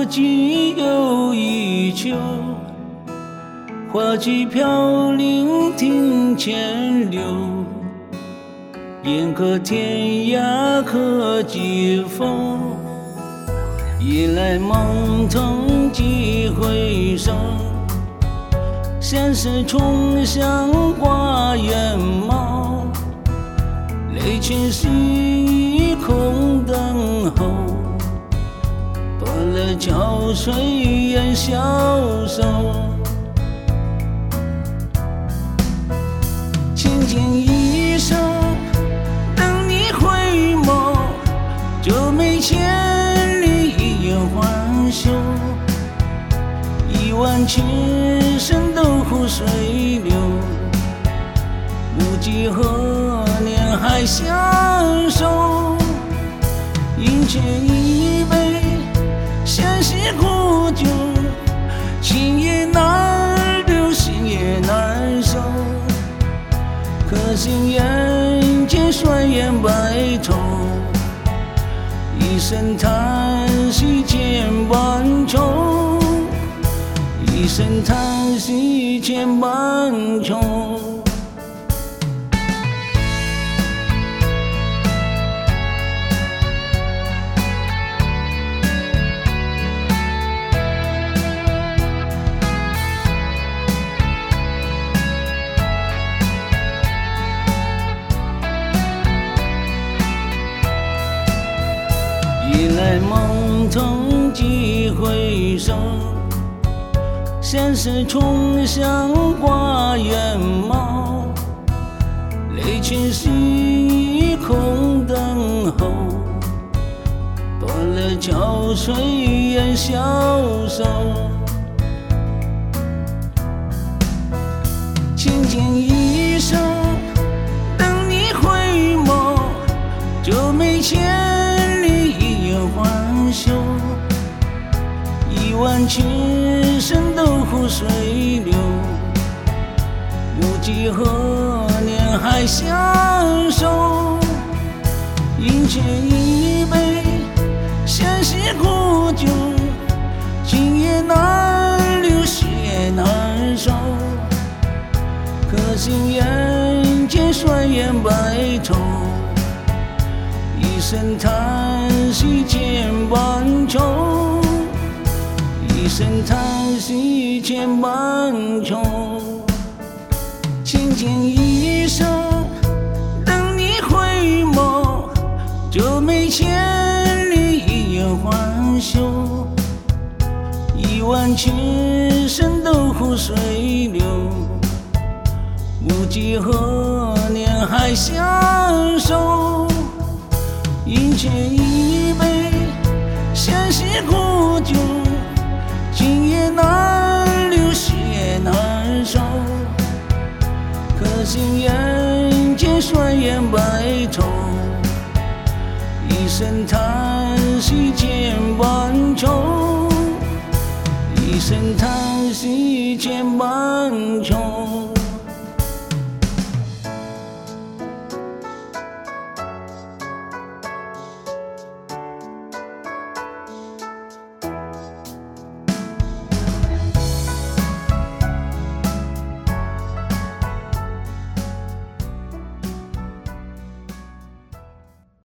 季又一秋，花季飘零庭前柳，眼隔天涯可几逢，夜来梦痛几回首，相识重相挂远貌，泪泉虚空等候，断了桥水愿消瘦，轻轻一声等你回眸，旧眉千里一眼还休，一万情深都付水流，无计何年还相守，饮却一杯相惜苦酒，情也难留心也难收，可惜人间双眼白头，一声叹息千般愁，一声叹息千般愁。夜来梦痛几回首，相识重相挂远貌，泪泉虚空等候，断了桥水愿消瘦，轻轻一声等你回眸，旧眉千里一眼还休，一万情深都付水流，无计何年还相守，饮却一杯相惜苦酒，情也难留心也难收，可惜人间双眼白头，一声叹息千般愁，一声叹息千般愁，轻轻一声等你回眸，旧眉千里一眼还休，一万情深都付水流，无计何年还相守，饮却一杯相惜苦酒，情也难留心也难收，可惜人间双眼白头，一声叹息千般愁，一声叹息千般愁。